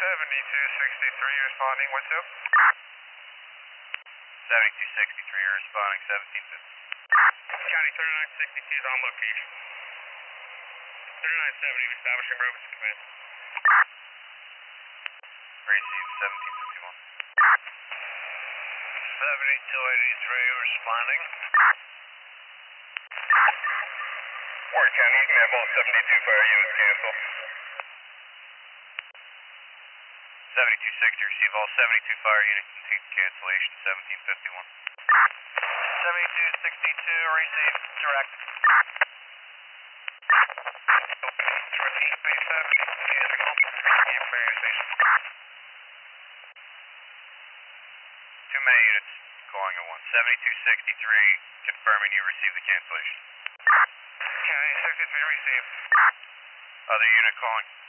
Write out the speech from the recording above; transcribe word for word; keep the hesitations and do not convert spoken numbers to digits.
seventy-two sixty-three responding, what's up? seventy-two sixty-three, responding seventeen fifty. County thirty-nine sixty-two is on location. thirty-nine seventy, establishing Robinson command. Receive seventeen fifty-one. seventy-two eighty-three responding. Warren County, you can have all seventy-two fire units canceled. seventy-two sixty, receive all seventy-two fire units and take cancellation seventeen fifty-one. seventy-two sixty-two, receive direct. fourteen twenty-seven, Marion Station. Too many units calling at once. seventy-two sixty-three, confirming you received the cancellation. County sixty-three, receive. Other unit calling.